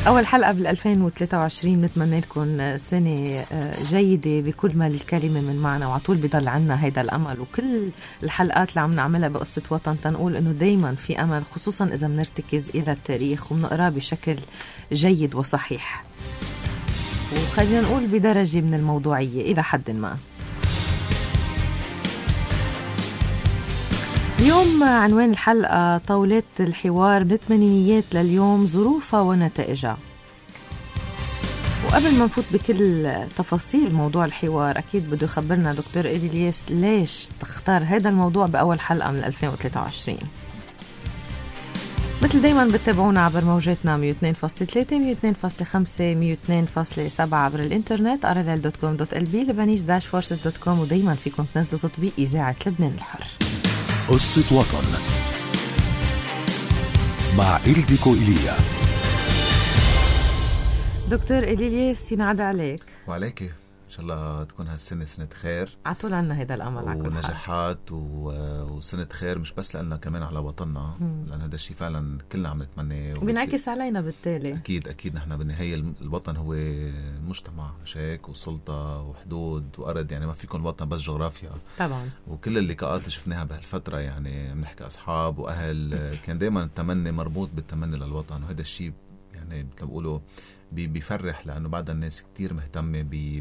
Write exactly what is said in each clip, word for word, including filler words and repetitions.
أول حلقة بالألفين وثلاثة وعشرين، نتمنى لكم سنة جيدة بكل ما للكلمة من معنا، وعطول بيضل عنا هيدا الأمل. وكل الحلقات اللي عم نعملها بقصة وطن تنقول إنه دايما في أمل، خصوصا إذا بنرتكز إلى التاريخ وبنقرأ بشكل جيد وصحيح، وخلينا نقول بدرجة من الموضوعية إلى حد ما. اليوم عنوان الحلقة طاولة الحوار من الثمانينيات لليوم، ظروفها ونتائجها. وقبل ما نفوت بكل تفاصيل موضوع الحوار، أكيد بده يخبرنا دكتور إلياس ليش تختار هذا الموضوع بأول حلقة من ألفين وثلاثة وعشرين. مثل دايما بتتابعونا عبر موجاتنا مية واثنين فاصلة ثلاثة مية واثنين فاصلة خمسة مية واثنين فاصلة سبعة عبر الانترنت ارلال دوت كوم دوت ال بي لبنانيز داش فورسز دوت كوم. ودايما فيكم تنزلوا تطبيق إذاعة لبنان الحر. قصة وطن مع إلديكو إيليا. دكتور إلياس ينعاد عليك. وعليك، إن شاء الله تكون هالسنة سنة خير، عطول عنا هذا الأمل ونجاحات و... وسنة خير، مش بس لأننا كمان على وطننا، لأن هذا الشيء فعلا كلنا عم نتمنى وبينعكس علينا بالتالي. أكيد أكيد نحن بالنهاية الوطن هو مجتمع شيك وسلطة وحدود وأرض، يعني ما فيكم وطن بس جغرافيا طبعا. وكل اللقاءات اللي شفناها بهالفترة يعني بنحكي أصحاب وأهل، كان دايما التمني مربوط بالتمني للوطن، وهذا الشيء يعني بتقولوا بيفرح، لأنه بعد الناس كتير مهتمة ب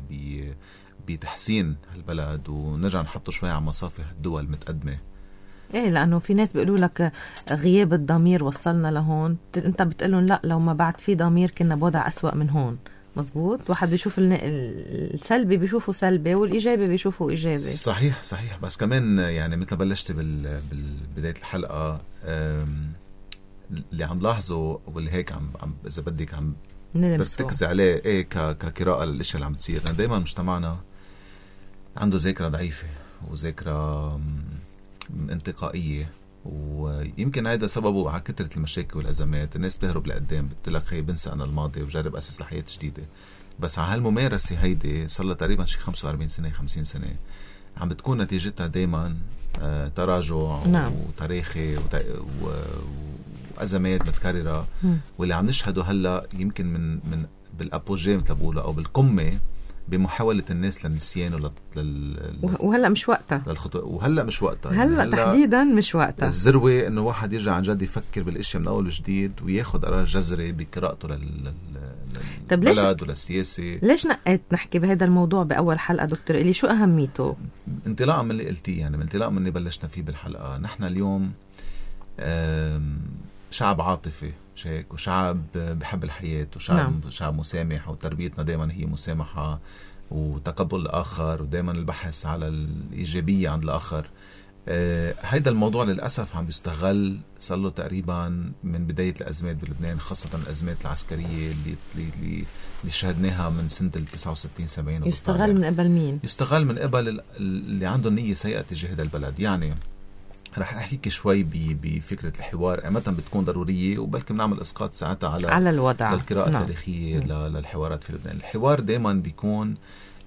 بتحسين هالبلد، ونرجع نحطه شوي على مصافي الدول المتقدمة. ايه، لأنه في ناس بيقولوا لك غياب الضمير وصلنا لهون، انت بتقولون لا، لو ما بعد في ضمير كنا بوضع أسوأ من هون. مزبوط، واحد بيشوف السلبي بيشوفه سلبي والإيجابي بيشوفه إيجابي. صحيح صحيح، بس كمان يعني مثل بلشت بالبداية الحلقة، اللي عم لاحظه واللي هيك عم, عم إذا بدك عم برتكز عليه ايه كقراءة للاشياء اللي عم تصير. لأن دايما مجتمعنا عنده ذاكرة ضعيفة وذاكرة انتقائية، ويمكن هذا سببه على كثرة المشاكل والأزمات. الناس بتهرب لقدام، بتقول لك خي بنسى أنا الماضي وجرب أسس لحياة جديدة. بس على هالممارسة هيدي صار لها تقريبا شي خمسة وأربعين سنة خمسين سنة عم بتكون نتيجتها دايما آه تراجع نعم. وتاريخي وت... و... وأزمات متكررة، واللي عم نشهده هلا يمكن من من بالأبوجيه مثل بقوله أو بالقمة بمحاولة الناس للنسيان ولل لل... وهلا مش وقتها للخطو... وهلا مش وقتها هلا, يعني هلأ تحديدا مش وقتها. الذروة إنه واحد يرجع عن جد يفكر بالأشياء من أول وجديد وياخد قرار جذري بقراءته لل... لل... للبلد وللسياسة. ليش نقيت نحكي بهذا الموضوع بأول حلقة دكتور إلي؟ شو أهميته؟ انطلاقا من اللي قلتيه، يعني من انطلاقا من اللي بلشنا فيه بالحلقة، نحن اليوم أم... شعب عاطفي شيك، وشعب بحب الحياة، وشعب نعم. شعب مسامح، وتربيتنا دائما هي مسامحة وتقبل الآخر، ودائما البحث على الإيجابية عند الآخر. آه هيدا الموضوع للأسف عم بيستغل صار له تقريبا من بداية الأزمات بلبنان، خاصة الأزمات العسكرية اللي اللي اللي شهدناها من سنة التسعة وستين سبعين. يستغل من قبل مين؟ يستغل من قبل اللي عندهم نية سيئة تجاه هذا البلد. يعني رح أحكيك شوي بفكرة الحوار، متى بتكون ضرورية، وبلكي بنعمل إسقاط ساعتها على على الوضع للقراءة نعم. التاريخية للحوارات في لبنان. الحوار دائما بيكون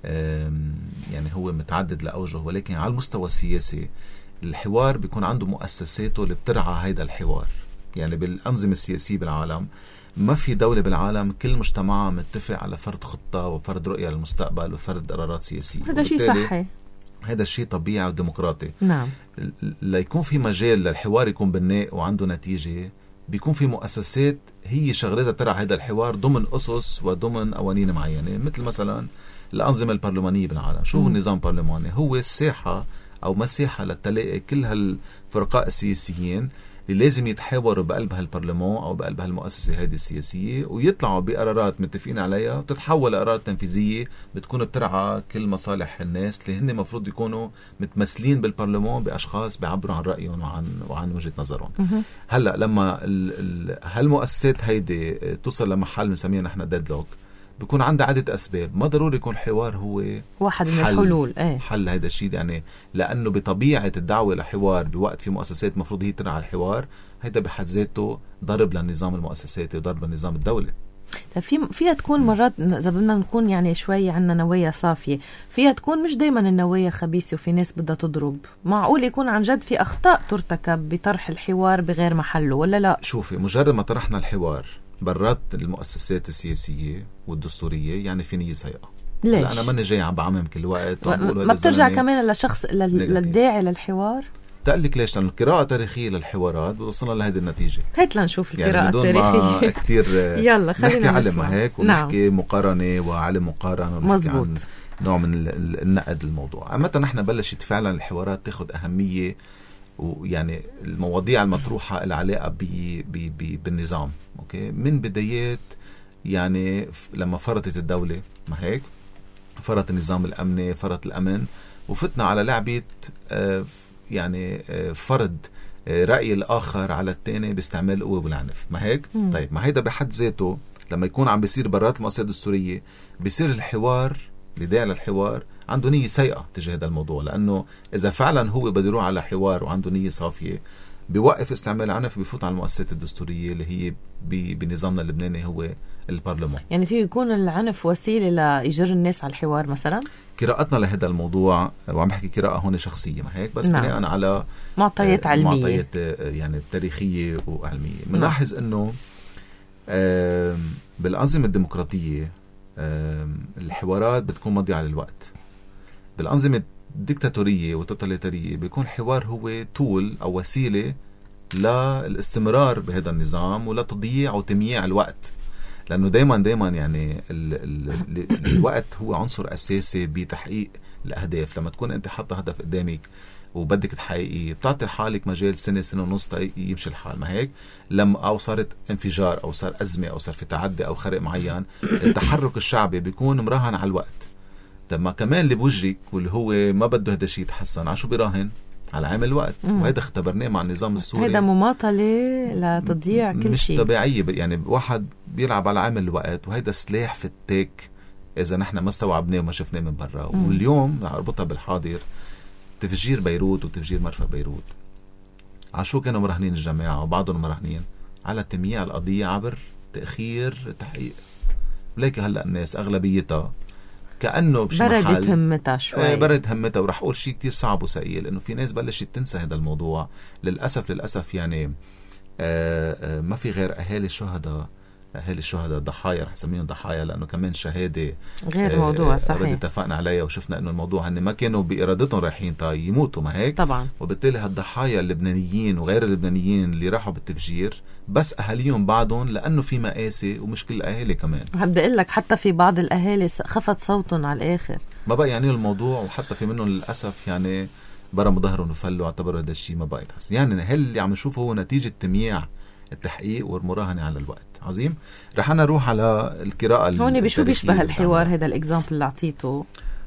يعني هو متعدد لأوجه، ولكن على المستوى السياسي الحوار بيكون عنده مؤسساته اللي بترعى هيدا الحوار. يعني بالأنظمة السياسية بالعالم ما في دولة بالعالم كل مجتمعها متفق على فرض خطة وفرض رؤية للمستقبل وفرض قرارات سياسية. هذا شيء صحي، هذا الشيء طبيعي وديمقراطي. نعم. ليكون في مجال للحوار يكون بناء وعنده نتيجة، بيكون في مؤسسات هي شغلتها ترعى هذا الحوار ضمن أسس وضمن قوانين معينة، مثل مثلا الأنظمة البرلمانية بالعالم. شو هو النظام البرلماني؟ هو الساحة أو مساحة لتلاقي كل هالفرقاء السياسيين اللي لازم يتحاوروا بقلب هالبرلمان أو بقلب هالمؤسسة هذه السياسية، ويطلعوا بقرارات متفقين عليها وتتحول لقرارات تنفيذية بتكون بترعى كل مصالح الناس اللي هن مفروض يكونوا متمثلين بالبرلمان بأشخاص بيعبروا عن رأيهم وعن وعن وجهة نظرهم. هلا لما هالمؤسسات هيدي توصل لمحل بنسميه نحن ديدلوك، بيكون عندها عدة أسباب. ما ضروري يكون الحوار هو واحد من الحلول ايه؟ حل هذا الشيء، يعني لأنه بطبيعة الدعوة لحوار بوقت في مؤسسات مفروض هي ترعى الحوار، هيدا بحد ذاته ضرب للنظام المؤسساتي وضرب للنظام الدولي. طيب في فيها تكون مرات إذا بدنا نكون يعني شوي عنا نوايا صافية، فيها تكون مش دايما النوايا خبيثة وفي ناس بدها تضرب. معقول يكون عن جد في أخطاء ترتكب بطرح الحوار بغير محله ولا لا؟ شوفي، مجرد ما طرحنا الحوار برات المؤسسات السياسية والدستورية يعني في نية سيئة. ليش؟ أنا ماني جاي عم بعمم كل وقت و... ما بترجع كمان لشخص للداعي للحوار. تقلك ليش؟ لأنه القراءة التاريخية للحوارات بوصلنا لهذه النتيجة. هيت لنشوف القراءة يعني التاريخية كتير يلا خلينا نحكي علم هيك ونحكي نعم. مقارنة وعلم مقارنة مزبوط. نوع من النقد الموضوع. متى نحن بلشت فعلا الحوارات تاخد أهمية ويعني المواضيع المطروحة العلاقة بي بي بي بالنظام أوكي من بدايات يعني لما فرضت الدولة ما هيك فرضت النظام الأمني فرضت الأمن وفتنا على لعبة آه يعني آه فرض آه رأي الآخر على التاني باستعمال القوة والعنف ما هيك. م. طيب ما هيدا بحد ذاته لما يكون عم بيصير برات المؤسسات السورية بيصير الحوار لداعي للحوار عنده نية سيئة تجاه هذا الموضوع لأنه إذا فعلا هو بده يروح على حوار وعنده نية صافية بيوقف استعمال العنف بيفوت على المؤسسات الدستورية اللي هي بنظامنا اللبناني هو البرلمان. يعني فيه يكون العنف وسيلة لإجر الناس على الحوار مثلا؟ قراءتنا لهذا الموضوع وعم بحكي قراءة هون شخصية ما هيك بس نعم. بناء على معطيات علمية معطيات يعني تاريخية وعلمية بنلاحظ نعم. إنه بالأنظمة الديمقراطية الحوارات بتكون مضيعة للوقت. بالأنظمة الديكتاتورية والتوتاليتارية بيكون الحوار هو طول أو وسيلة للاستمرار بهذا النظام ولا تضييع أو تمييع الوقت لأنه دايما دايما يعني ال ال الوقت هو عنصر أساسي بتحقيق الأهداف. لما تكون أنت حاطة هدف قدامك وبدك تحقيقيه بتعطي حالك مجال سنة سنة ونص يمشي الحال ما هيك. لما أو صارت انفجار أو صار أزمة أو صار في تعدي أو خرق معين التحرك الشعبي بيكون مراهن على الوقت. لما كمان اللي بوجهك واللي هو ما بده هذا الشيء يتحسن عشو بيراهن على عامل الوقت. وهذا اختبرناه مع النظام السوري. هذا مماطلة لتضييع كل مش شيء مش طبيعية يعني واحد بيلعب على عامل الوقت وهذا سلاح فتاك إذا نحن ما استوعبناه وما شفناه من برا. واليوم أربطها بالحاضر تفجير بيروت وتفجير مرفأ بيروت عشو كانوا مراهنين الجماعة وبعضهم مراهنين على تمييع القضية عبر تأخير التحقيق. ولكن هلأ الناس أغلبيتها كأنه بشي محل بردت همتها شوي بردت همتها. ورح أقول شيء كتير صعب وسئيل إنه في ناس بلشت تنسى هذا الموضوع للأسف للأسف يعني آآ آآ ما في غير أهالي الشهداء أهالي الشهداء ضحايا رح سميهم ضحايا لأنه كمان شهادة غير موضوع صحيح اتفقنا عليها وشفنا إنه الموضوع هن ما كانوا بإرادتهم رايحين تا يموتوا ما هيك طبعا. وبالتالي هالضحايا اللبنانيين وغير اللبنانيين اللي راحوا بالتفجير بس أهاليهم بعضهم لأنه في مقاسي ومش كل الأهالي كمان. بدي أقول لك حتى في بعض الأهالي خفت صوتهم على الآخر ما بقى يعني الموضوع وحتى في منهم للأسف يعني برموا ظهرهم وفلوا اعتبروا هذا الشيء ما بقى يتحسن. يعني هل اللي عم نشوفه هو نتيجة تمييع التحقيق والمراهنة على الوقت. عظيم. رح أنا أروح على القراءة هون بشو بيشبه الحوار هذا الإكزامبل اللي أعطيته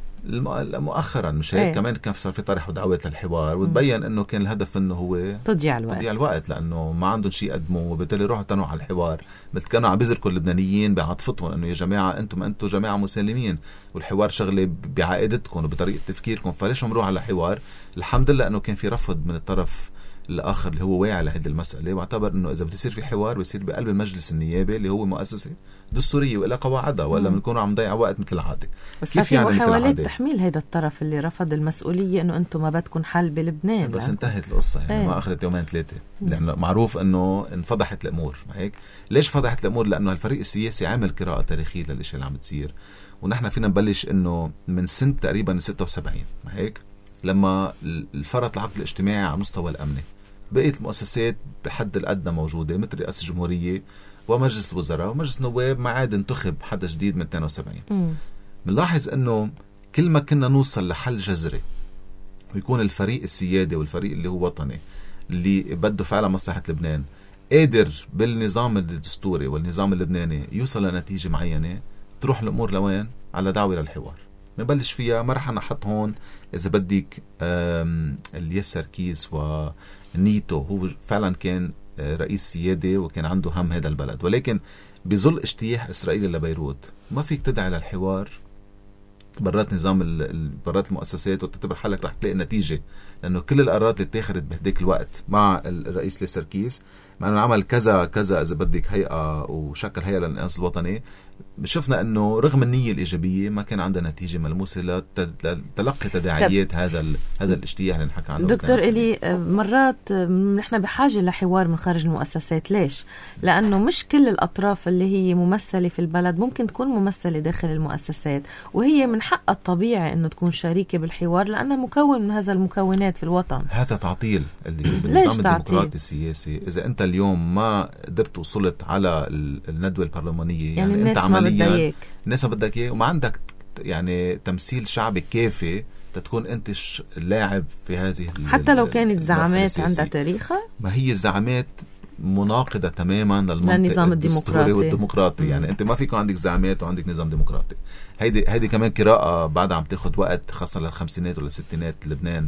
مؤخرا مش هيك. ايه؟ كمان كان صار في طرح ودعوات للحوار وتبين انه كان الهدف انه هو تضييع الوقت تضييع الوقت لانه ما عندهم شيء يقدموه وبالتالي روحوا تنوا على الحوار. بس كانوا عم بيزركوا اللبنانيين بعاطفتهم انه يا جماعه انتم انتم جماعه مسالمين والحوار شغله بعقيدتكم وبطريقه تفكيركم فليش نروح على حوار. الحمد لله انه كان في رفض من الطرف الآخر اللي هو واعي لهذه المسألة واعتبر إنه إذا بتصير في حوار بيصير بقلب المجلس النيابي اللي هو مؤسسة دستورية وإلى قواعدها ولا بنكونوا عم نضيع وقت مثل العادة. بس كيف يعني محاولات تحميل هذا الطرف اللي رفض المسؤولية إنه أنتم ما بدكم حل بلبنان بس انتهت القصة يعني ايه؟ ما أخذت يومين ثلاثة لأنه معروف إنه انفضحت الأمور. هيك ليش فضحت الأمور؟ لأنه الفريق السياسي عمل قراءة تاريخية للأشياء اللي عم تصير ونحن فينا نبلش إنه من سنة تقريبا ستة وسبعين ما هيك لما الفرط العقد الاجتماعي على مستوى الأمني بقيت المؤسسات بحد الأدنى موجودة مثل رئاسة الجمهورية ومجلس الوزراء ومجلس النواب ما عاد انتخب حدا جديد من اثنين وسبعين. بنلاحظ أنه كل ما كنا نوصل لحل جذري ويكون الفريق السيادي والفريق اللي هو وطني اللي بده فعلا مصلحة لبنان قادر بالنظام الدستوري والنظام اللبناني يوصل لنتيجة معينة تروح الأمور لوين؟ على دعوة للحوار. نبلش فيها. ما رح نحط هون إذا بدك اليسر كيس ونيتو هو فعلا كان رئيس سيادي وكان عنده هم هذا البلد ولكن بظل اجتياح إسرائيل لبيروت ما فيك تدعي للحوار برات نظام برات المؤسسات وتعتبر حالك رح تلاقي نتيجة، لأنه كل القرارات اللي اتخذت بهديك الوقت مع الرئيس لسركيس، مع أنه عمل كذا كذا إذا بدك هيئة وشكل هيئة للإنقاذ الوطني، شفنا أنه رغم النية الإيجابية ما كان عندها نتيجة ملموسة لتلقي تداعيات هذا هذا الاجتياح اللي نحكي عنه. دكتور إلي، مرات نحن بحاجة لحوار من خارج المؤسسات. ليش؟ لأنه مش كل الأطراف اللي هي ممثلة في البلد ممكن تكون ممثلة داخل المؤسسات، وهي من حق الطبيعي أنه تكون شريكة بالحوار لأنها مكون من هذا المكونات في الوطن. هذا تعطيل بالنظام الديمقراطي السياسي. إذا أنت اليوم ما قدرت وصلت على الندوة البرلمانية، يعني, يعني أنت عمليا الناس ما بدك إياه وما عندك يعني تمثيل شعبي كافي تكون أنت اللاعب في هذه، حتى لو كانت زعامات عندها تاريخها. ما هي الزعامات مناقضة تماما للنظام الديمقراطي والديمقراطي. يعني أنت ما فيكم عندك زعامات وعندك نظام ديمقراطي. هيدي هيدي كمان قراءة بعدها عم تاخد وقت، خاصة للخمسينات ولا الستينات لبنان.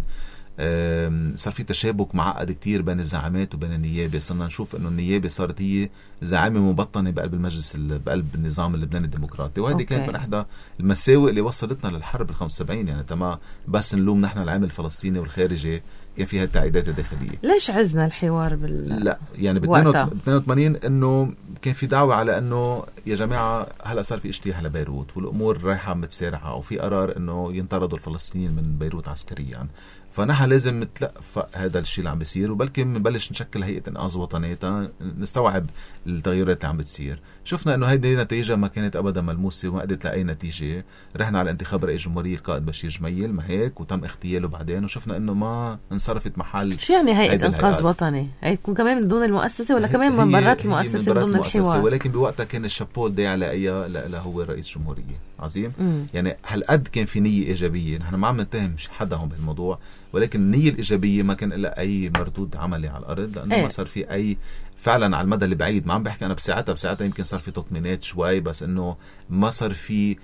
صار في تشابك معقد كتير بين الزعامات وبين النيابة. صرنا نشوف انه النيابة صارت هي زعامة مبطنة بقلب المجلس بقلب النظام اللبناني الديمقراطي، وهذه كانت من احدى المساوئ اللي وصلتنا للحرب الخمسة وسبعين. يعني تمام بس نلوم نحن العامل الفلسطيني والخارجي كان فيها التعقيدات الداخلية. ليش عزنا الحوار بال لا يعني ب اثنين وثمانين انه كان في دعوة على انه يا جماعة هلا صار في اجتياح لبيروت والامور رايحة متسارعة، وفي قرار انه ينطردوا الفلسطينيين من بيروت عسكريا، يعني فنحن لازم نتلقى هذا الشيء اللي عم بيصير، وبلكي نبلش نشكل هيئة إنقاذ وطنية نستوعب التغيرات اللي عم بتصير. شفنا إنه هيدي نتيجة ما كانت أبدا ملموسة وما قدرت لأي نتيجة. رحنا على انتخاب رئيس جمهورية القائد بشير جميل، ما هيك، وتم اغتياله بعدين، وشفنا إنه ما انصرفت محل. شو يعني هيئة إنقاذ وطني؟ هيكون كمان من دون المؤسسة ولا كمان من برات المؤسسة من ضمن الحوار؟ ولكن بوقتها كان الشابول داعي على أي لا هو رئيس جمهورية عظيم. م. يعني هالقد كان في نية إيجابية. نحن ما عم نتهم حدا هم بالموضوع، ولكن النية الإيجابية ما كان إلا أي مردود عملي على الأرض، لأنه ايه؟ ما صار في أي فعلا على المدى اللي بعيد. ما عم بحكي أنا بساعتها بساعتها يمكن صار في تطمينات شوي، بس إنه ما صار في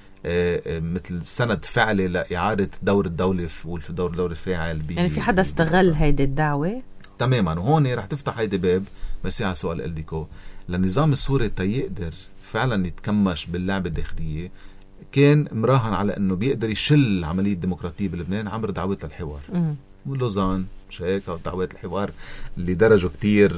مثل سند فعلي لإعادة دور الدولة في دور الدولة الفاعل. يعني في حدا استغل هيدي الدعوة تماما، وهون رح تفتح هيدي باب. بس على سؤال إلديكو، للنظام السوري تيقدر فعلا يتكمش باللعبة الداخلية، كان مراهن على انه بيقدر يشل عمليه ديمقراطيه بلبنان عبر دعوات للحوار. ولوزان مش هيك، او دعوات الحوار اللي درجوا كتير،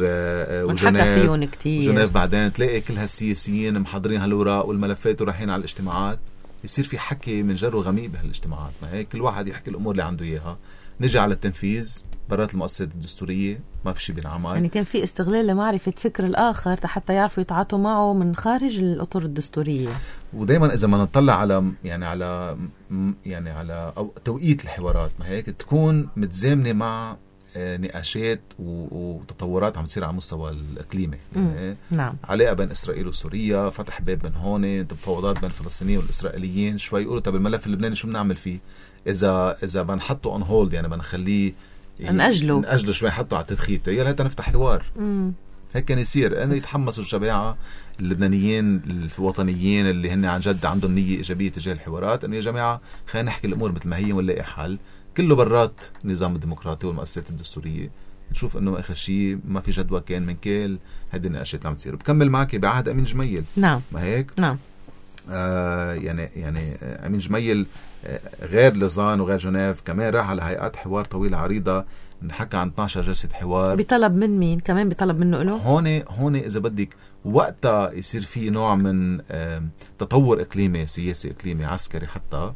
وجنيف كتير وجنيف بعدين تلاقي كل هالسياسيين محضرين هالوراق والملفات ورايحين على الاجتماعات، يصير في حكي من جر وغميق بهالاجتماعات. ما هيك كل واحد يحكي الامور اللي عنده اياها. نجي على التنفيذ برات المؤسسات الدستورية ما في شيء بينعمل. يعني كان في استغلال لمعرفة فكر الآخر حتى يعرفوا يتعاطوا معه من خارج الأطر الدستورية. ودايما إذا ما نطلع على يعني على يعني على أو توقيت الحوارات، ما هيك تكون متزامنة مع نقاشات وتطورات عم تصير على مستوى الإقليمي. يعني نعم. علاقة بين إسرائيل وسوريا، فتح باب من هون، تفاوضات بين الفلسطينيين والإسرائيليين. شوي يقولوا طب الملف اللبناني شو بنعمل فيه؟ إذا إذا بنحطه on hold، يعني بنخليه نأجله نأجله شوي، حطه على التدخيت، يلا هيدا نفتح حوار. مم. هيك كان يصير، انه يتحمسوا الجماعه اللبنانيين الوطنيين اللي هن عن جد عندهم نيه ايجابيه تجاه الحوارات، انه يا جماعه خلينا نحكي الامور مثل ما هي ونلاقي حل كله برات النظام الديمقراطي والمؤسسات الدستوريه. نشوف انه اخر شيء ما في جدوى كان من كل هذه النقاشات اللي عم تصير. بكمل معك بعهد امين جميل. نعم. ما هيك؟ نعم. آه يعني يعني امين جميل آه غير لوزان وغير جنيف كمان راح على هيئات حوار طويله عريضه، نحكي عن اثنعش جلسة حوار. بطلب من مين؟ كمان بطلب منه له؟ هون هون إذا بدك وقتها يصير في نوع من تطور إقليمي سياسي إقليمي عسكري، حتى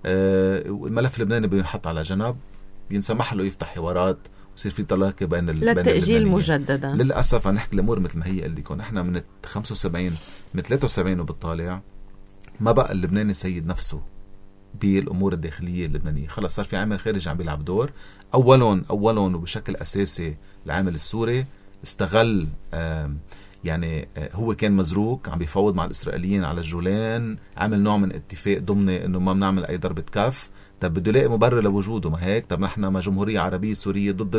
الملف اللبناني بينحط على جنب، ينسمح له يفتح حوارات ويصير في طلاقة بين للتأجيل مجددا. للأسف نحكي الأمور مثل ما هي. اللي كون إحنا من خمسة وسبعين من ثلاثة وسبعين وبالطالع ما بقى اللبناني سيد نفسه بالأمور الداخلية اللبنانية. خلاص صار في عامل خارجي عم بيلعب دور. أولون أولون وبشكل أساسي العامل السوري استغل يعني هو كان مزروك عم بيفاوض مع الإسرائيليين على الجولان، عامل نوع من اتفاق ضمني إنه ما بنعمل أي ضربة كف. طب بده يلاقي مبرر لوجوده، ما هيك؟ طب نحن ما جمهورية عربية سورية ضد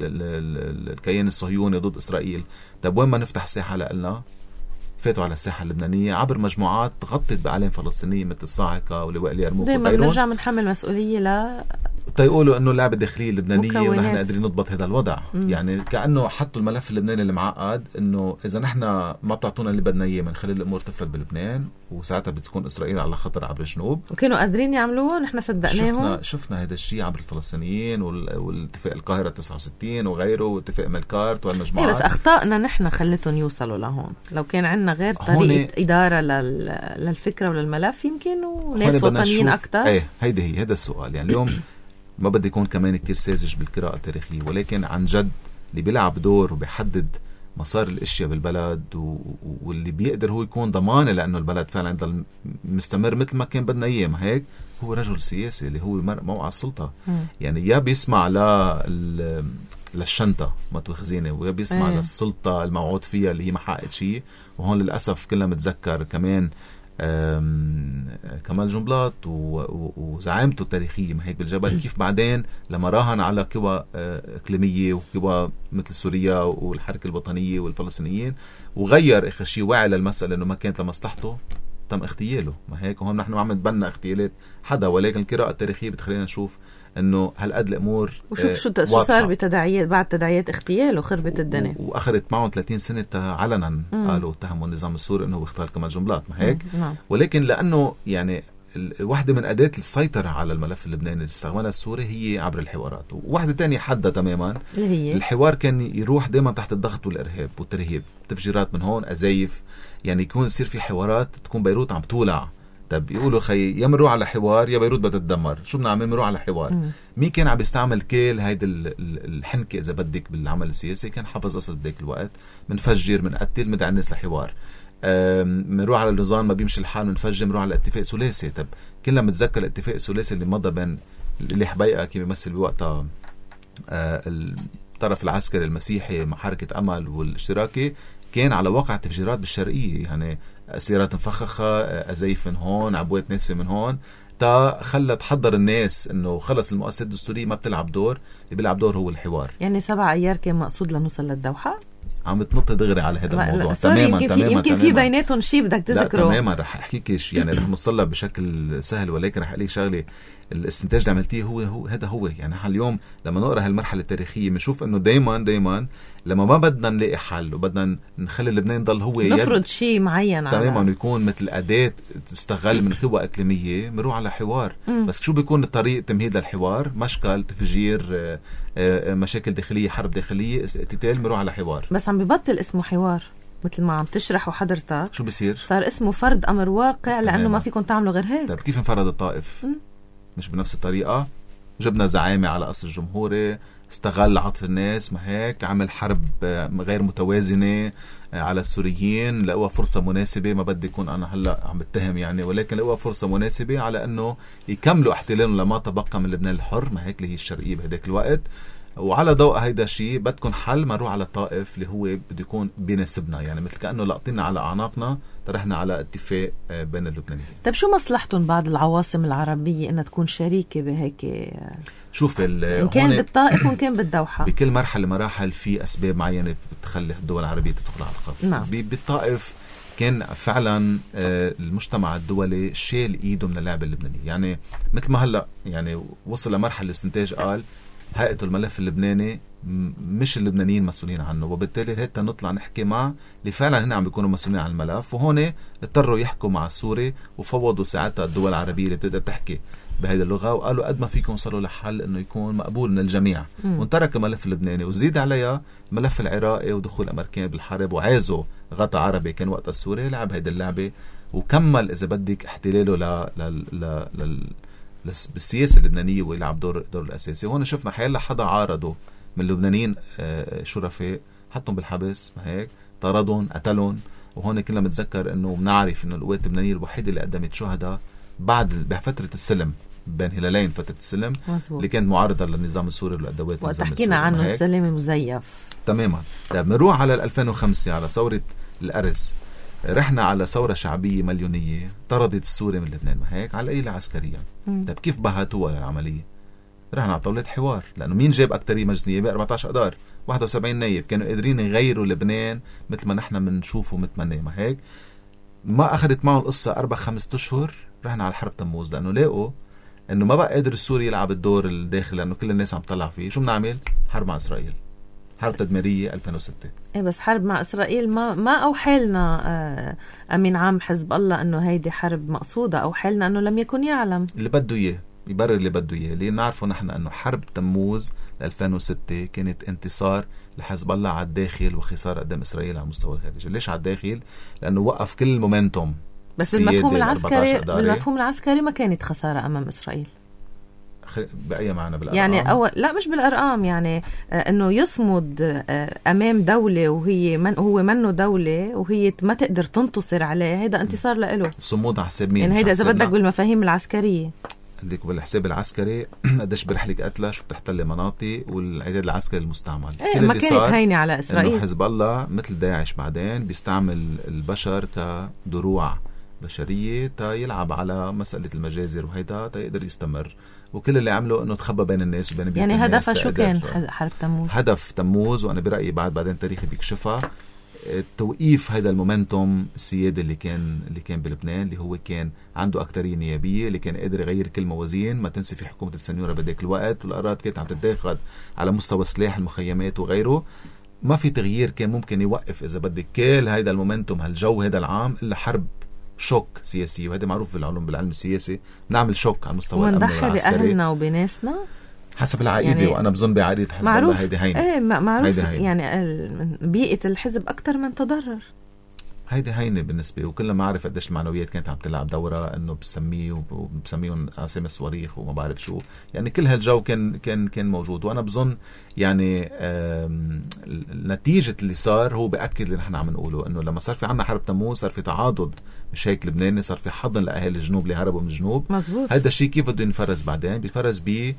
الكيان الصهيوني ضد إسرائيل، طب وين ما نفتح ساحة لنا؟ فاتوا على الساحة اللبنانية عبر مجموعات غطت بأعلام فلسطينية مثل الصاعقة ولواء اليرموك. دايما بنرجع بنحمل مسؤولية تيقولوا انه اللعبه الداخليه اللبنانيه مكونات. ونحن قادرين نضبط هذا الوضع. مم. يعني كانه حطوا الملف اللبناني المعقد انه اذا نحن ما بتعطونا اللي بدنا اياه بنخلي الامور تفرد بلبنان، وساعتها بتكون اسرائيل على خطر عبر الجنوب. وكانوا قادرين يعملوه، نحن صدقناهم. شفنا شفنا هذا الشيء عبر الفلسطينيين والاتفاق القاهره تسعة وستين وغيره واتفاق ملكارت والمجموعات. بس اخطائنا نحن خلتهم يوصلوا لهون. لو كان عندنا غير طريقه اداره لل... للفكره وللملف يمكن وناس وطنيين اكثر. ايه هيدا هي هذا السؤال. يعني اليوم ما بدي يكون كمان كتير ساذج بالقراءة التاريخية، ولكن عن جد اللي بيلعب دور وبيحدد مسار الاشياء بالبلد و... واللي بيقدر هو يكون ضمانه لانه البلد فعلا يضل مستمر مثل ما كان بدنا اياه، ما هيك هو رجل سياسي اللي هو موقع السلطة. م. يعني يا بيسمع ل للشنطة ما تواخذيني، ويا بيسمع م. للسلطة الموعود فيها اللي هي ما حققت شيء. وهون للأسف كلنا متذكر كمان كمال جنبلاط وزعامته التاريخية ما هيك بالجبل، كيف بعدين لما راهن على قوى إقليمية وقوى مثل سوريا والحركة الوطنية والفلسطينيين وغير آخر شيء وعي للمسألة إنه ما كانت لمصلحته تم اغتياله. ما هيك وهم نحن ما عم نتبنى اغتيالات حدا، ولكن القراءة التاريخية بتخلينا نشوف انه هالقد الامور وشوف شو شو صار بتداعيات بعد تداعيات اغتيال وخربت الدنيا، واخذت معهم ثلاثين سنه علنا. مم. قالوا اتهموا النظام السوري انه بيختار كمال جنبلاط، ما هيك. مم. ولكن لانه يعني واحدة من أداة السيطرة على الملف اللبناني اللي استعملها السوري هي عبر الحوارات، وواحدة تانية حدة تماما اللي هي الحوار كان يروح دائما تحت الضغط والإرهاب والترهيب، تفجيرات من هون، أزايف، يعني يكون يصير في حوارات تكون بيروت عم تولع. طب يقولوا خي يا منروح على حوار يا بيروت بتتدمر، شو بنعمل؟ منروح على حوار. مم. مين كان عم يستعمل كل هيدا الحنكة إذا بدك بالعمل السياسي؟ كان حافظ أسد بديك الوقت، منفجر منقتل مدعي الناس لحوار، منروح على النظام ما بيمشي الحال منفجر، منروح على اتفاق ثلاثي. طب كلنا متذكر الاتفاق الثلاثي اللي مضى بين اللي حبيقة كان بيمثل بوقتها الطرف العسكري المسيحي مع حركة أمل والاشتراكي، كان على واقع تفجيرات بالشرقية، يعني سيارات مفخخة، أزايف من هون، عبوات ناسفة من هون، تا خلت تحضر الناس انه خلص المؤسسات الدستورية ما بتلعب دور، اللي بيلعب دور هو الحوار. يعني سبع ايار كان مقصود لنوصل للدوحة؟ عم بتنط دغري على هذا الموضوع. تماما يمكن تماما في يمكن في بيناتهم شيء بدك تذكره. لا تماما رح احكيك يعني رح نوصل بشكل سهل، ولكن رح اقول لك شغله، الاستنتاج اللي عملتيه هو هو هذا هو يعني نحن اليوم لما نقرا هالمرحله التاريخيه بنشوف انه دائما دائما لما ما بدنا نلاقي حل وبدنا نخلي لبنان يضل هو نفرض شيء معين تماما انه يكون مثل اداه تستغل من قوى اقليميه، بنروح على حوار. م. بس شو بيكون الطريق تمهيد للحوار؟ مشكل، تفجير، مشاكل داخليه، حرب داخليه، اقتتال، بنروح على حوار. بس عم ببطل اسمه حوار مثل ما عم تشرحه حضرتك. شو بصير؟ صار اسمه فرض امر واقع لانه تماما. ما فيكم تعملوا غير هيك. طيب كيف انفرض الطائف؟ م. مش بنفس الطريقه. جبنا زعامه على قصر الجمهوري، استغل عطف الناس، ما هيك عمل حرب غير متوازنة على السوريين، لقوا فرصة مناسبة، ما بدي يكون أنا هلأ عم بتهم يعني، ولكن لقوا فرصة مناسبة على أنه يكملوا احتلالهم لما تبقى من لبنان الحر، ما هيك اللي هي الشرقية بهداك الوقت. وعلى ضوء هيدا الشيء بدكم حل، ما نروح على الطائف اللي هو بده يكون بيناسبنا، يعني مثل كأنه لقطنا على أعناقنا، طرحنا على اتفاق بين اللبنانيين. طيب شو مصلحتهم بعض العواصم العربية إنها تكون شريكة بهيك؟ شوف إن كان بالطائف وإن كان بالدوحة، بكل مرحلة مراحل في أسباب معينة بتخلي الدول العربية تدخل على الخط. نعم. بالطائف كان فعلا المجتمع الدولي شيل إيده من اللعبة اللبنانية، يعني مثل ما هلأ يعني وصل لمرحلة الاستنتاج قال هيئة الملف اللبناني مش اللبنانيين مسؤولين عنه، وبالتالي هيك نطلع نحكي مع اللي فعلا هنا عم بيكونوا مسؤولين عن الملف، وهون اضطروا يحكوا مع السوري وفوضوا ساعتها الدول العربية اللي بتقدر تحكي بهذه اللغة، وقالوا قد ما فيكم وصلوا لحل انه يكون مقبول من الجميع، وانترك الملف اللبناني وزيد عليها الملف العراقي ودخول الامريكان بالحرب، وعايزوا غطاء عربي كان وقت السوري لعب هيدي اللعبة وكمل اذا بدك احتلاله ل ل ل ل بالسياسة اللبنانية ويلعب دور دور الأساسي. وهون شفنا حيلا حدا عارضه من اللبنانيين شرفاء، حطهم بالحبس، ما هيك طردهم، قتلهم. وهون كلنا متذكر انه بنعرف انه القوات اللبنانية الوحيدة اللي قدمت شهداء بعد بفترة السلم بين هلالين، فترة السلم مزبوط. اللي كانت معارضة للنظام السوري والأدوات النظام السوري. وتحكينا عنه السلم المزيف تماما. طيب بنروح على ألفين وخمسة على ثورة الأرز، رحنا على ثورة شعبية مليونية طردت السوري من لبنان، ما هيك على القليلة عسكريا. طيب كيف بهتوها للعملية؟ رحنا على طاولة حوار، لأنه مين جاب أكترية مجلسية ب أربعة عشر أدار، واحد وسبعين نايب، كانوا قادرين يغيروا لبنان مثل ما نحن بنشوفه ومتمنى، ما هيك. ما أخذت معه القصة أربع خمس أشهر، رحنا على حرب تموز، لأنه لاقوا انه ما بقى قادر السوري يلعب الدور الداخلي لانه كل الناس عم تطلع فيه. شو بنعمل؟ حرب مع اسرائيل، حرب تدميريه ألفين وستة. ايه بس حرب مع اسرائيل ما ما اوحلنا آه امين عام حزب الله انه هيدي حرب مقصوده، اوحلنا انه لم يكن يعلم اللي بده اياه، يبرر اللي بده اياه. اللي نعرفه نحن انه حرب تموز ألفين وستة كانت انتصار لحزب الله على الداخل وخساره قدام اسرائيل على مستوى الخارج. ليش على الداخل؟ لانه وقف كل المومنتوم. بس بالمفهوم العسكري بالمفهوم العسكري ما كانت خساره امام اسرائيل بأي معنى بالأرقام؟ يعني أول لا مش بالأرقام، يعني آه إنه يصمد آه أمام دولة وهي من هو منه دولة وهي ما تقدر تنتصر عليه، هيدا انتصار لإله. الصمود على حساب مين؟ يعني هيدا إذا بدك بالمفاهيم العسكرية. عندك بالحساب العسكري قديش برحلك قتلة، شو بتحتل مناطق، والعداد العسكري المستعمل. ايه ما كانت هينة على إسرائيل. إنه حزب الله مثل داعش بعدين بيستعمل البشر كدروع بشرية تا يلعب على مسألة المجازر وهيدا تا يقدر يستمر. وكل اللي عمله انه تخبى بين الناس وبين بيوت يعني الناس. هدفها شو كان حرب تموز؟ هدف تموز، وانا برايي بعد بعدين تاريخي بيكشفها، توقيف هذا المومنتوم السيادي اللي كان اللي كان بلبنان، اللي هو كان عنده اكتريه نيابيه، اللي كان قادر يغير كل موازين. ما تنسي في حكومه السنيوره بداك الوقت والقرارات كانت عم تتاخذ على مستوى سلاح المخيمات وغيره. ما في تغيير كان ممكن يوقف اذا بدك كل هذا المومنتوم هالجو هذا العام الا حرب شوك سياسي. وهذا معروف بالعلوم بالعلم السياسي، نعمل شوك على مستوى الامن والعسكري ونضحي بأهلنا وبناسنا حسب العقيدة. يعني وانا بظن بعقيدة حزب الله هيدي هينة. ايه معروف يعني بيئة الحزب اكتر من تضرر. هيدي هينة بالنسبة، وكل ما عارف قديش المعنويات كانت عم تلعب دورة، انه بسميه وبسميهم اسامي الصواريخ وما بعرف شو. يعني كل هالجو كان كان كان موجود. وانا بظن يعني نتيجة اللي صار هو بأكد اللي نحن عم نقوله، انه لما صار في عنا حرب تموز صار في تعاضد مش هيك لبناني، صار في حضن لاهالي الجنوب اللي هربوا من الجنوب. مزبوط. هذا الشيء كيف بده ينفرز بعدين؟ بيفرز ب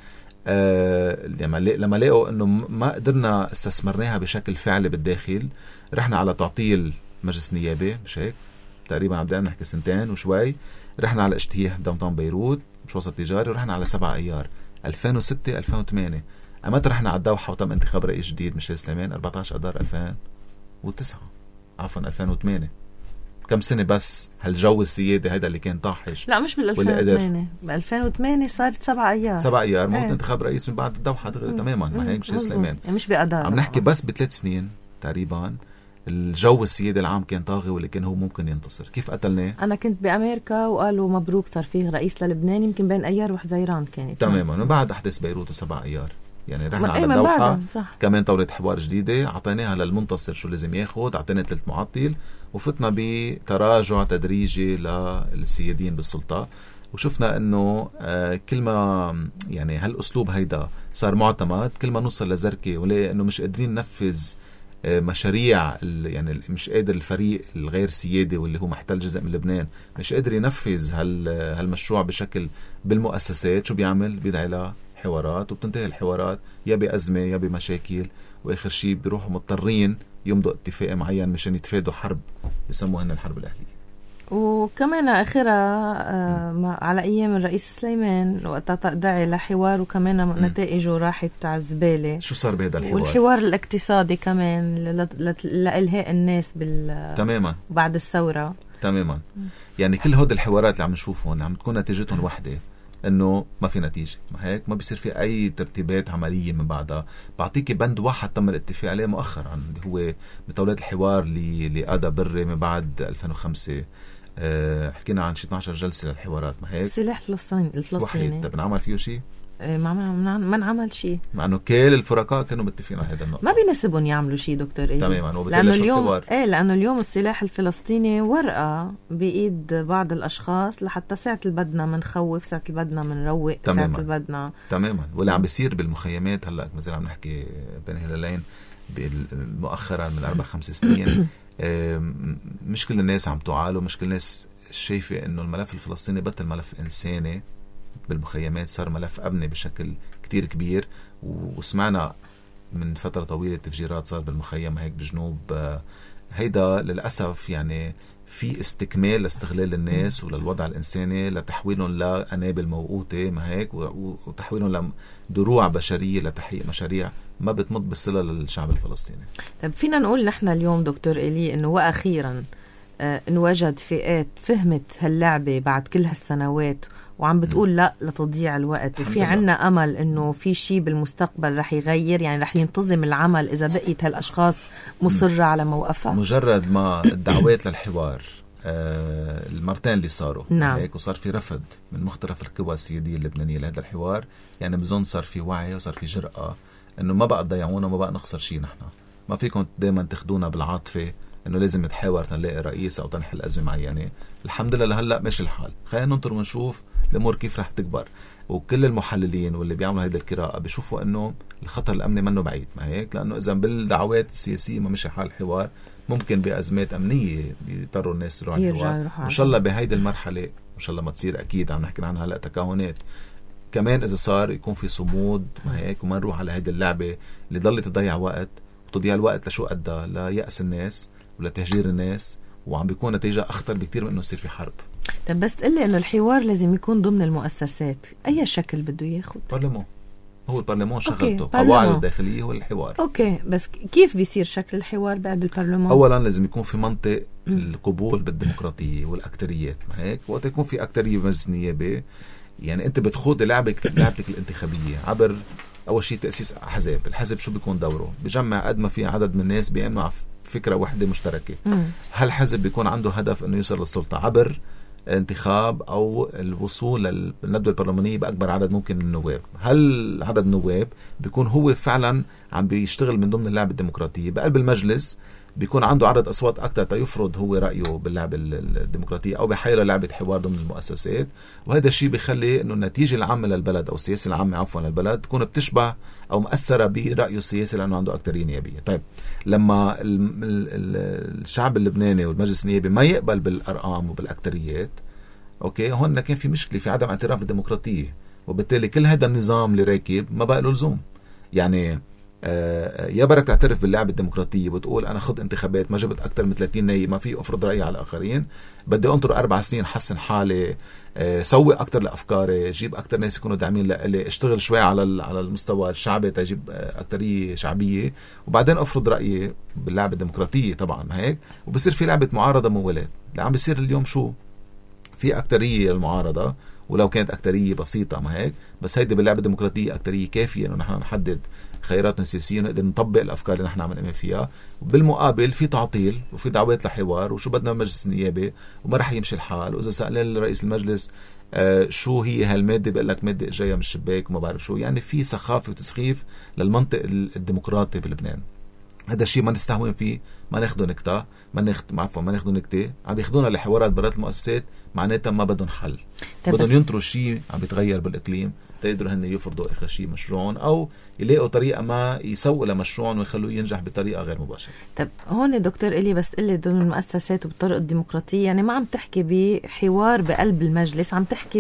آه لما لقوا انه ما قدرنا استثمرناها بشكل فعلي بالداخل، رحنا على تعطيل مجلس نيابي مش هيك تقريبا، عم بدنا نحكي سنتين وشوي. رحنا على اجتياح داونتاون بيروت مش وسط تجاري، ورحنا على سبعة ايار ألفين وستة ألفين وثمانية. امتى رحنا على الدوحة وتم انتخاب رئيس جديد ميشيل سليمان؟ أربعة عشر اذار ألفين وتسعة عفوا ألفين وثمانية. كم سنة بس هالجو السيادي هيدا اللي كان طاحش. لا مش بال ألفين وثمانية، ب ألفين وثمانية صارت سبعة ايار سبعة ايار موت انتخاب رئيس من بعد الدوحة دغري تماما. ما هيك ميشيل سليمان يعني مش بقدر. عم نحكي بس بثلاث سنين تقريبا الجو السيادي العام كان طاغي، واللي كان هو ممكن ينتصر. كيف قتلناه؟ أنا كنت بأمريكا وقالوا مبروك صار فيه رئيس للبنان، يمكن بين أيار وحزيران كانت تماما. من بعد أحداث بيروت وسبع أيار يعني رحنا على أيه الدوحة كمان طاولة حوار جديدة، عطيناها للمنتصر شو لازم ياخد، عطينا ثلاث معطل، وفتنا بتراجع تدريجي للسيادين بالسلطة. وشفنا انه آه كل ما يعني هالاسلوب هيدا صار معتمد، كل ما نوصل لزركة وليه انه مش قادرين ننفذ مشاريع، يعني مش قادر الفريق الغير سيادي واللي هو محتل جزء من لبنان مش قادر ينفذ هالمشروع بشكل بالمؤسسات. شو بيعمل؟ بيدعي له حوارات، وبتنتهي الحوارات يا بأزمة يا بمشاكل، وآخر شيء بيروحوا مضطرين يمضوا اتفاق معين مشان يتفادوا حرب بيسموها هن الحرب الأهلية. وكمان آخرها آه على أيام الرئيس سليمان وقتها دعي لحوار، وكمان نتائجه راحت على الزبالة. شو صار بهذا الحوار؟ والحوار الاقتصادي كمان لإلهاء الناس بال تماما بعد الثورة تماما. يعني كل هود الحوارات اللي عم نشوفهم عم تكون نتيجتهم وحدة، انه ما في نتيجة. ما هيك ما بيصير في اي ترتيبات عملية من بعدها. بعطيكي بند واحد تم الاتفاق عليه مؤخرا اللي هو بطاولات الحوار اللي لقادة بري من بعد ألفين وخمسة. أه حكينا عن شي اثناشر جلسة للحوارات. ما هيك سلاح فلسطين الفلسطيني وحيد. طب نعمل فيه شيء؟ ما ما نعمل شيء، مع انه كل الفرقاء كانوا متفقين على هذا النقطة. ما بيناسبهم يعملوا شيء دكتور إيه؟ تماما. لانه اليوم ايه لانه اليوم السلاح الفلسطيني ورقة بايد بعض الاشخاص لحتى ساعة البدنا منخوف، ساعة البدنا منروق، ساعة البدنا تماما. واللي عم بيصير بالمخيمات هلا مثل عم نحكي بين هلالين مؤخرا من اربع خمس سنين مش كل الناس عم تعالوا، مش كل الناس شايفة انه الملف الفلسطيني بطل ملف انساني بالمخيمات، صار ملف أمني بشكل كتير كبير. وسمعنا من فترة طويلة تفجيرات صار بالمخيم هيك بجنوب. هيدا للأسف يعني في استكمال لاستغلال الناس وللوضع الإنساني لتحويلهم لأنابل موقوتة ما هيك، وتحويلهم لدروع بشرية لتحقيق مشاريع ما بتمت بالصلة للشعب الفلسطيني. طيب فينا نقول نحن اليوم دكتور إيلي إنه وأخيرا آه انوجد فئات فهمت هاللعبة بعد كل هالسنوات وعم بتقول لا لتضييع الوقت، وفي عنا أمل إنه في شيء بالمستقبل رح يغير، يعني رح ينتظم العمل إذا بقيت هالأشخاص مصرة على موقفها. مجرد ما الدعوات للحوار آه المرتين اللي صاروا نعم. هيك وصار في رفض من مختلف القوى السيادية اللبنانية لهذا الحوار، يعني بظن صار في وعي وصار في جرأة إنه ما بقى تضيعونا وما بقى نخسر شيء. نحن ما فيكم دايما تاخدونا بالعاطفة إنه لازم نتحاور تنلاقي رئيس أو تنحل أزمة معينة. يعني الحمد لله لهلا ماشي الحال، خلينا ننطر ونشوف الأمور كيف رح تكبر. وكل المحللين واللي بيعملوا هيدا القراءة بيشوفوا إنه الخطر الأمني منه بعيد، ما هيك؟ لأنه إذا بالدعوات السياسية ما مشي حال الحوار ممكن بأزمات أمنية بيضطروا الناس يروحوا على الحوار. إن شاء الله بهيدي المرحلة إن شاء الله ما تصير، أكيد عم نحكي عنها هلا تكهنات كمان، إذا صار يكون في صمود ما هيك، وما نروح على هيدي اللعبة اللي ضلت تضيع وقت وتضيع الوقت لشو أدى ليأس الناس ولا تهجير الناس، وعم بيكون نتيجة أخطر بكتير من إنه يصير في حرب. طب بس تقلي إنه الحوار لازم يكون ضمن المؤسسات، أي شكل بده ياخد؟ برلمان، هو البرلمان شغلته قواعد الداخلية هو الحوار. أوكي، بس كيف بيصير شكل الحوار بعد البرلمان؟ أولا لازم يكون في منطق القبول بالديمقراطية والأكتريات، ما هيك؟ وقت يكون في أكترية بمجلس النيابة يعني أنت بتخوض لعبك لعبتك الانتخابية عبر أول شيء تأسيس أحزاب. الحزب شو بيكون دوره؟ بيجمع قد ما في عدد من الناس بيأمنوا على فكرة واحدة مشتركة. هل حزب بيكون عنده هدف أنه يوصل للسلطة عبر انتخاب أو الوصول للندوة البرلمانية بأكبر عدد ممكن من النواب؟ هل عدد النواب بيكون هو فعلا عم بيشتغل من ضمن اللعبة الديمقراطية بقلب المجلس، بيكون عنده عدد أصوات أكثر تيفرض هو رأيه باللعبة الديمقراطية، أو بحيله لعبة حوار ضمن المؤسسات. وهذا الشيء بيخلي إنه النتيجة العامة للبلد أو السياسة العامة عفوا للبلد تكون بتشبه أو مؤثرة برأيه السياسي لأنه عنده أكترية نيابية. طيب لما الشعب اللبناني والمجلس النيابي ما يقبل بالأرقام وبالأكتريات، أوكي، هون كان في مشكلة في عدم اعتراف بالديمقراطية، وبالتالي كل هذا النظام اللي راكب ما بقى له لزوم. يعني آه يا برك تعترف باللعبة الديمقراطية وتقول أنا خد انتخابات ما جبت أكتر من ثلاثين نايب ما في أفرض رأيي على الآخرين، بدي أنطر أربع سنين حسن حالي، آه سوي أكتر لأفكاري، جيب أكتر ناس يكونوا داعمين لإلي، اشتغل شوي على على المستوى الشعبي تجيب آه أكترية شعبية، وبعدين أفرض رأيي باللعبة الديمقراطية. طبعا هيك وبصير في لعبة معارضة موالات. اللي عم بيصير اليوم شو؟ في أكترية المعارضة، ولو كانت أكترية بسيطة ما هيك، بس هيدي باللعبة الديمقراطية أكترية كافية إنه نحن نحدد خياراتنا السياسية ونقدر نطبق الأفكار اللي نحن عم نؤمن فيها. وبالمقابل في تعطيل وفي دعوات لحوار وشو بدنا مجلس النيابة وما رح يمشي الحال. وإذا سأل رئيس المجلس آه شو هي هالمادة بقول لك مادة جاية من الشباك وما بعرف شو. يعني في سخافة وتسخيف للمنطق الديمقراطي بلبنان. هذا الشيء ما نستهون فيه، ما ناخده نكتة، ما ناخد عفوا ما ناخده نكتة، عم ياخدونا لحوارات برات المؤسسات معناتها ما بدهم حل، بدهم ينطروا شيء عم بيتغير بالإقليم تقدروا هن يفرضوا آخر شيء مشروعهم أو يلاقوا طريقة ما يسووا لمشروعهم ويخلوه ينجح بطريقة غير مباشرة. طب هون دكتور إلي بس قلي ضمن المؤسسات وبالطرق الديمقراطية، يعني ما عم تحكي بحوار بقلب المجلس، عم تحكي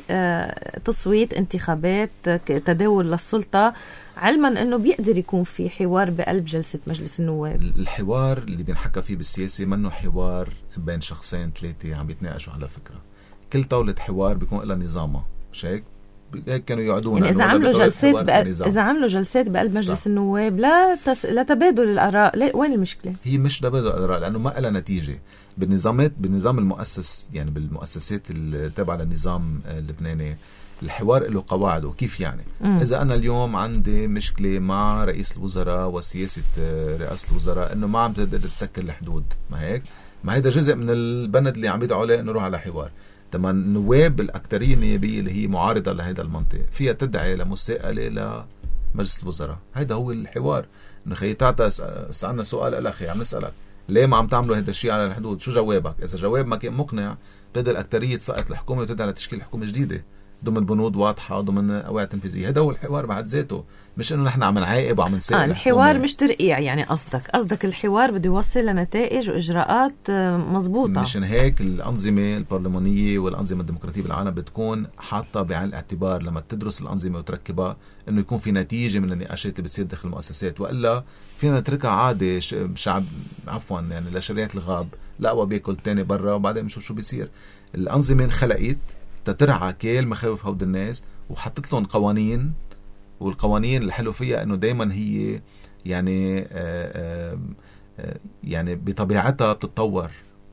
بتصويت انتخابات تداول للسلطة، علما أنه بيقدر يكون في حوار بقلب جلسة مجلس النواب. الحوار اللي بينحكى فيه بالسياسة منه حوار بين شخصين ثلاثة عم بيتناقشوا على فكرة. كل طاولة حوار بيكون لها نظامها، مش هيك؟ هيك كانوا يقعدون يعني إذا عملوا جلسات بقل... إذا عملوا جلسات بقلب مجلس صح. النواب لا تس... لا تبادل الآراء، لا وين المشكلة؟ هي مش تبادل الآراء لأنه ما لها نتيجة بالنظامات بالنظام المؤسس، يعني بالمؤسسات التابعة للنظام اللبناني الحوار له قواعده. كيف يعني؟ مم. إذا أنا اليوم عندي مشكلة مع رئيس الوزراء وسياسة رئاسة الوزراء إنه ما عم تقدر تسكر الحدود، ما هيك؟ ما هيدا جزء من البند اللي عم يدعوا عليه إنه نروح على حوار. طبعا نواب الأكترية النيابية اللي هي معارضة لهذا المنطق فيها تدعي لمساءلة لمجلس الوزراء. هيدا هو الحوار. إنه خي تعطى سألنا سؤال الأخي عم نسألك ليه ما عم تعملوا هذا الشيء على الحدود؟ شو جوابك؟ إذا جواب ما كان مقنع تقدر الأكترية تسقط الحكومة وتدعي لتشكيل حكومة جديدة ضمن بنود واضحة ضمن قواعد تنفيذية. هذا هو الحوار بعد ذاته، مش إنه نحن عم نعاقب وعم نسأل. آه الحوار مش ترقيع، يعني قصدك قصدك الحوار بده يوصل لنتائج وإجراءات مزبوطة. مشان هيك الأنظمة البرلمانية والأنظمة الديمقراطية بالعالم بتكون حاطة بعين الاعتبار لما تدرس الأنظمة وتركبها إنه يكون في نتيجة من النقاشات اللي بتصير داخل المؤسسات، وإلا فينا نتركها عادة شعب عفوا يعني لشريعة الغاب، لا وبياكل تاني برا وبعدين مش شو بيصير. الأنظمة انخلقت تترعى كل مخاوف هود الناس وحطت لهم قوانين، والقوانين الحلو فيها انه دايما هي يعني آآ آآ يعني بطبيعتها بتتطور، مش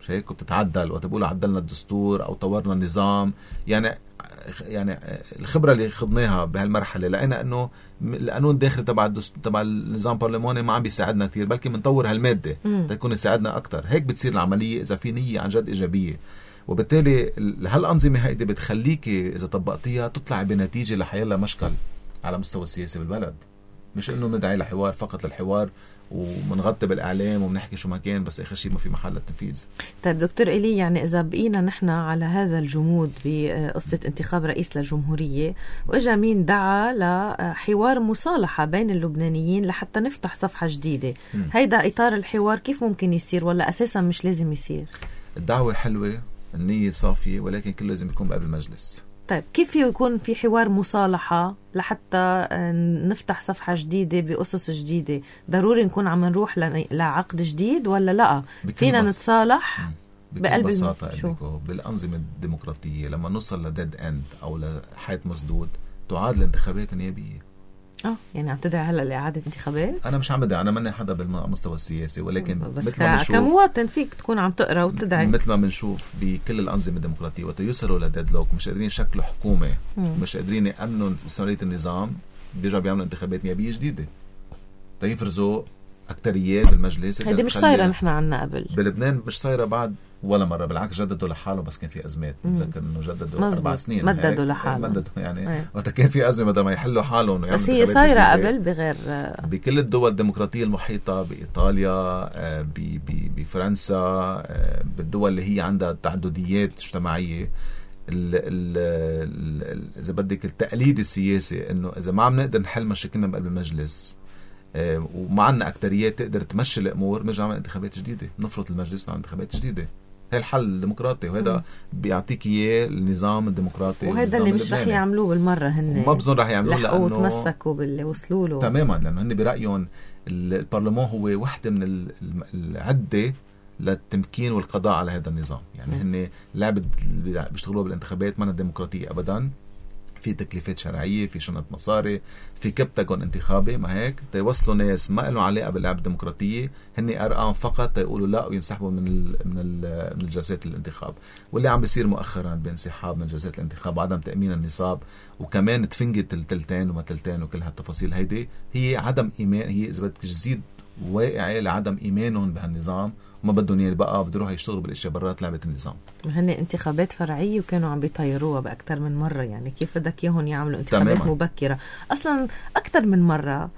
مش هيك؟ وبتتعدل وتقول عدلنا الدستور او طورنا النظام. يعني يعني الخبره اللي خضناها بهالمرحله لقينا انه القانون الداخلي تبع تبع النظام البرلماني ما عم بيساعدنا كتير، بلكي بنطور هالماده تكون يساعدنا اكثر. هيك بتصير العمليه اذا في نيه عن جد ايجابيه. وبالتالي هالانظمه هيدي بتخليك اذا طبقتيها تطلع بنتيجه لحيلا مشكل على مستوى السياسي بالبلد، مش انه ندعي لحوار فقط للحوار ومنغطي بالاعلام وبنحكي شو ما كان، بس اخر شيء ما في محل للتنفيذ. طيب دكتور إيلي، يعني اذا بقينا نحن على هذا الجمود بقصه انتخاب رئيس للجمهوريه، واجا مين دعا لحوار مصالحه بين اللبنانيين لحتى نفتح صفحه جديده، م. هيدا اطار الحوار كيف ممكن يصير، ولا اساسا مش لازم يصير؟ الدعوه حلوه، النيه صافيه، ولكن كله لازم يكون بقلب المجلس. طيب كيف يكون في حوار مصالحة لحتى نفتح صفحة جديدة بأسس جديدة؟ ضروري نكون عم نروح لعقد جديد ولا لا؟ فينا بس... نتصالح بقلب بساطة بالأنظمة الديمقراطية. لما نوصل لديد اند أو لحيط مسدود تعاد الانتخابات النيابية. اه يعني عم تدعي هلا لإعادة انتخابات؟ أنا مش عم بدعي، أنا مني حدا بالمستوى السياسي، ولكن بس مثل ما بنشوف كمواطن فيك تكون عم تقرأ وتدعي. مثل ما بنشوف بكل الأنظمة الديمقراطية وقت يوصلوا لديدلوك مش قادرين يشكلوا حكومة، مم. مش قادرين يأمنوا استمرارية النظام، بيرجعوا بيعملوا انتخابات نيابية جديدة تيفرزوا أكتريات بالمجلس. هذه مش صايرة نحن عنا قبل بلبنان، مش صايرة بعد ولا مرة، بالعكس جددوا لحاله بس كان في أزمات. نتذكر إنه جددوا أربع سنين مددوا لحاله مددوا يعني وقت كان في أزمة بدل ما يحلوا حالهم. بس هي صايرة قبل بغير بكل الدول الديمقراطية المحيطة، بإيطاليا، بفرنسا، بالدول اللي هي عندها تعدديات اجتماعية. إذا بدك التقليد السياسي إنه إذا ما عم نقدر نحل مشاكلنا بقلب المجلس وما عنا أكتريات تقدر تمشي الأمور، نرجع نعمل انتخابات جديدة، نفرط المجلس ونعمل انتخابات جديدة. هي الحل الديمقراطي، وهذا بيعطيك إياه النظام الديمقراطي، وهذا اللي مش رح يعملوه بالمرة. هن ما بظن رح يعملوه لأنه تمسكوا باللي وصلوا له تماما، لأنه هن برأيهم البرلمان هو واحدة من العدة للتمكين والقضاء على هذا النظام. يعني م. هن لعبة بيشتغلوا بالانتخابات ما ديمقراطية أبدا، في تكليفات شرعية، في شنط مصاري، في كبتاغون انتخابي، ما هيك تيوصلوا ناس ما لهم علاقة باللعبة الديمقراطية، هن أرقام فقط تيقولوا لا وينسحبوا من ال من ال من جلسات الانتخاب. واللي عم بيصير مؤخرا بانسحاب من جلسات الانتخاب وعدم تأمين النصاب، وكمان تفنجت التلتين وما تلتين وكل هالتفاصيل هيدي، هي عدم إيمان، هي إذا بدك تزيد واقعي لعدم إيمانهم بهالنظام، وما بدهم اياه بقى بده يروحوا يشتغلوا بالاشياء برات لعبه النظام. هن انتخابات فرعيه وكانوا عم بيطيروها باكثر من مره، يعني كيف بدك اياهم يعملوا انتخابات تماما. مبكره اصلا اكثر من مره.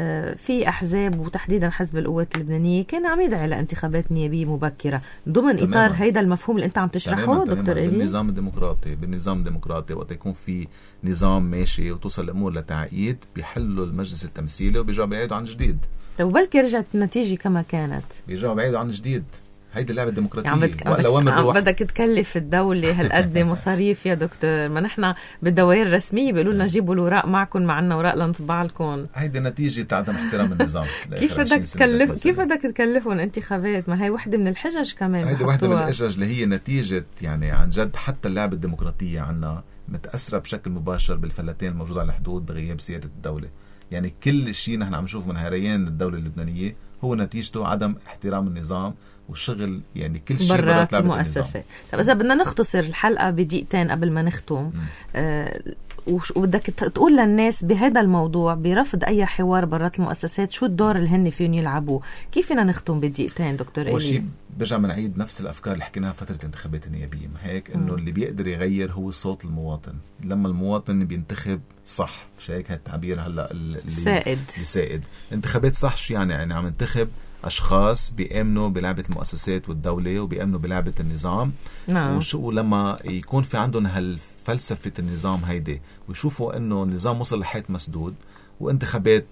في احزاب وتحديدا حزب القوات اللبنانيه كان عم يدعي لانتخابات نيابيه مبكره ضمن تماما. اطار هيدا المفهوم اللي انت عم تشرحه دكتور إيلي. بالنظام الديمقراطي بالنظام الديمقراطي وقت يكون في نظام ماشي وتوصل الامور لتعقيد، بيحلوا المجلس التمثيلي وبيرجعوا بيعيدوا عن جديد. لو بلكي رجعت النتيجه كما كانت بيرجعوا بيعيدوا عن جديد. هيدي اللعبة الديمقراطية. يعني بدك, بدك, بدك تكلف الدولة هالقد مصاريف يا دكتور؟ ما نحن بالدوائر الرسمية بيقولوا لنا جيبوا الوراق معكم، معنا وراق لنطبع لكم. هيدي نتيجة عدم احترام النظام. كيف بدك تكلف كيف بدك تكلفون انتخابات؟ ما هي وحدة من الحجج كمان. هيدي وحدة من الحجج اللي هي نتيجة يعني عن جد حتى اللعبة الديمقراطية عنا متأثرة بشكل مباشر بالفلتين الموجودة على الحدود بغياب سيادة الدولة. يعني كل شيء نحن عم نشوف من هريان الدولة اللبنانية هو نتيجته عدم احترام النظام والشغل، يعني كل شيء برات المؤسسة. طب إذا بدنا نختصر الحلقة بدقيقتين قبل ما نختم، آه وبدك تقول للناس بهذا الموضوع برفض أي حوار برات المؤسسات شو الدور اللي هن فيهم يلعبوه، كيف فينا نختم بدقيقتين دكتور إيلي؟ وشي برجع بنعيد نفس الأفكار اللي حكيناها فترة الانتخابات النيابية، ما هيك إنه اللي بيقدر يغير هو صوت المواطن. لما المواطن بينتخب صح، مش هيك هالتعبير هلا السائد السائد انتخابات صح. شو يعني؟ يعني عم ننتخب أشخاص بيأمنوا بلعبة المؤسسات والدولة وبيأمنوا بلعبة النظام. نعم. وشو لما يكون في عندهم هالفلسفة النظام هيدي ويشوفوا إنه النظام وصل لحيط مسدود وانتخابات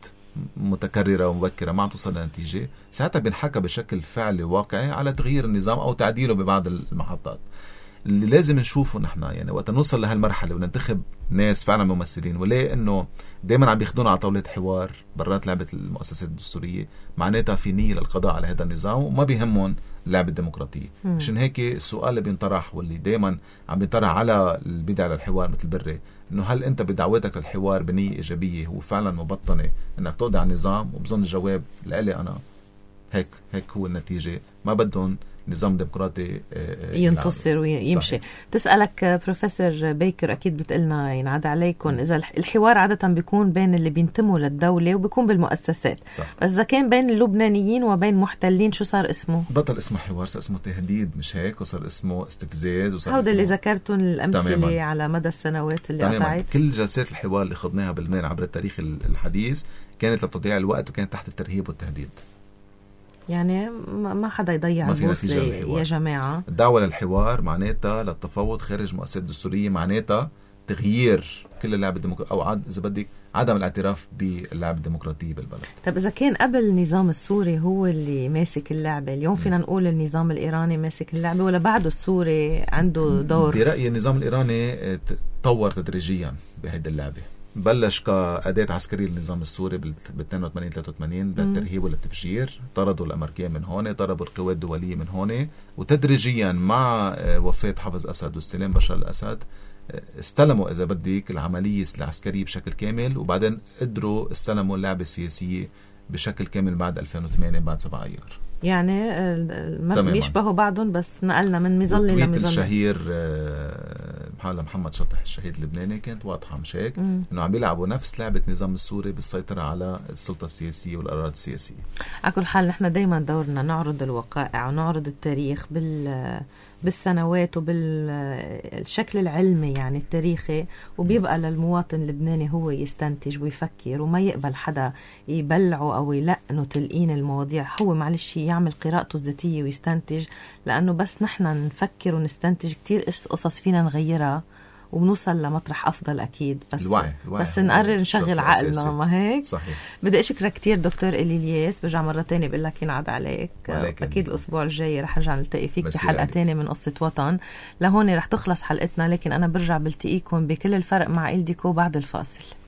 متكررة ومبكرة ما عم توصل لنتيجة، ساعتها بنحكى بشكل فعلي واقعي على تغيير النظام أو تعديله ببعض المحطات. اللي لازم نشوفه نحن يعني وقت نوصل لهالمرحلة وننتخب ناس فعلا ممثلين، وليه انه دايما عم بياخدونا على طاولة حوار برات لعبة المؤسسات الدستورية، معناتها في نية للقضاء على هذا النظام وما بيهمهم اللعبة الديمقراطية. عشان هيك السؤال اللي بينطرح واللي دايما عم بينطرح على البدع للحوار مثل بري، انه هل انت بدعوتك للحوار بنية ايجابية هو فعلا مبطنة انك تقضي على النظام؟ وبظن الجواب لإلي انا هيك هيك هو النتيجة. ما بدهم نظام ديمقراطي ينتصر ويمشي. صحيح. تسألك بروفيسور بيكر، أكيد بتقلنا ينعاد عليكم م. إذا الحوار عادة بيكون بين اللي بينتموا للدولة وبيكون بالمؤسسات، بس إذا كان بين اللبنانيين وبين محتلين شو صار اسمه؟ بطل اسمه حوار، صار اسمه تهديد مش هيك، وصار اسمه استفزاز، وصار هذا اللي ذكرتم الأمثلة تماماً. على مدى السنوات اللي قطعت. كل جلسات الحوار اللي خضناها بلبنان عبر التاريخ الحديث كانت لتضييع الوقت وكانت تحت الترهيب والتهديد. يعني ما حدا يضيع البوصلة يا جماعة. الدعوة للحوار معناتها للتفاوض خارج مؤسسات دستورية، معناتها تغيير كل اللعبة الديمقراطية، أو عد إذا بدك عدم الاعتراف باللعبة الديمقراطية بالبلد. طب إذا كان قبل النظام السوري هو اللي ماسك اللعبة، اليوم فينا نقول النظام الإيراني ماسك اللعبة، ولا بعده السوري عنده دور؟ برأيي النظام الإيراني تطور تدريجيا بهيدي اللعبة. بلش كأداة عسكرية للنظام السوري بال اثنين وثمانين ثلاثة وثمانين للترهيب والتفجير، طردوا الأمريكان من هون، طردوا القوات الدولية من هون، وتدريجيا مع وفاة حافظ أسد واستلام بشار الأسد استلموا إذا بدك العملية العسكرية بشكل كامل، وبعدين قدروا استلموا اللعبة السياسية بشكل كامل بعد ألفين وثمانية بعد سبعة أيار. يعني ما بيشبهوا بعضهم، بس نقلنا من مظلة لمظلة. الشهير محمد محمد شطح الشهيد اللبناني كانت واضحة مش هيك، إنه عم بيلعبوا نفس لعبة نظام السوري بالسيطرة على السلطة السياسية والقرارات السياسية. على كل حال نحن دايما دورنا نعرض الوقائع ونعرض التاريخ بال بالسنوات وبالشكل العلمي يعني التاريخي، وبيبقى للمواطن اللبناني هو يستنتج ويفكر، وما يقبل حدا يبلعه أو يلقنه تلقين المواضيع. هو معلش يعمل قراءته الذاتية ويستنتج، لأنه بس نحن نفكر ونستنتج كتير قصص فينا نغيرها وبنوصل لمطرح أفضل أكيد. بس الوعي. الوعي بس نقرر نشغل عقلنا، ما هيك؟ صحيح. بدي أشكرك كتير دكتور إلي الياس، برجع مرة تانية بقول لك ينعاد عليك. أكيد الأسبوع الجاي رح نرجع نلتقي فيك بحلقة تانية من قصة وطن. لهون رح تخلص حلقتنا، لكن أنا برجع بلتقيكم بكل الفرق مع إلديكو بعد الفاصل.